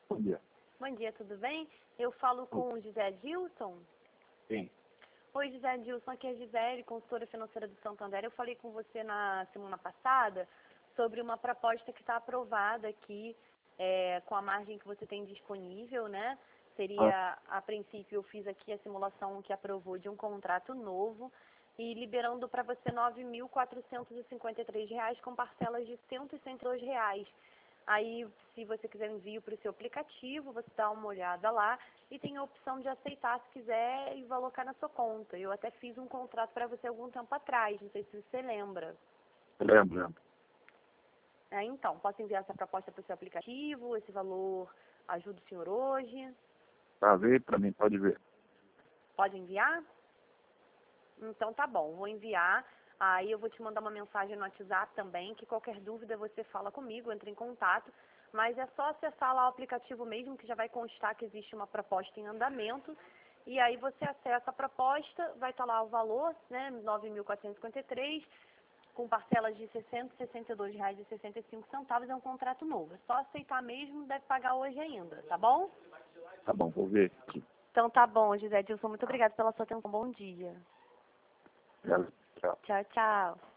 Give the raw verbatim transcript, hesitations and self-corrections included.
Bom dia. Bom dia, tudo bem? Eu falo com o José Dilson. Sim. Oi, José Dilson, aqui é a Gisele, consultora financeira do Santander. Eu falei com você na semana passada sobre uma proposta que está aprovada aqui, é, com a margem que você tem disponível, né? Seria, a princípio, eu fiz aqui a simulação que aprovou de um contrato novo e liberando para você nove mil quatrocentos e cinquenta e três reais com parcelas de cento e sessenta e dois reais. Aí, se você quiser envio para o seu aplicativo, você dá uma olhada lá e tem a opção de aceitar se quiser e vai alocar na sua conta. Eu até fiz um contrato para você algum tempo atrás, não sei se você lembra. Lembro, lembro. É, então, posso enviar essa proposta para o seu aplicativo? Esse valor ajuda o senhor hoje? Tá, veio para mim, pode ver. Pode enviar? Então tá bom, vou enviar. Aí eu vou te mandar uma mensagem no WhatsApp também, que qualquer dúvida você fala comigo, entra em contato. Mas é só acessar lá o aplicativo mesmo, que já vai constar que existe uma proposta em andamento. E aí você acessa a proposta, vai estar lá o valor, né, nove mil quatrocentos e cinquenta e três, com parcelas de seiscentos e sessenta e dois reais e sessenta e cinco centavos, é um contrato novo. É só aceitar mesmo, deve pagar hoje ainda, tá bom? Tá bom, vou ver aqui. Então tá bom, José Dilson, muito obrigada pela sua atenção. Bom dia. Tchau. Tchau, tchau.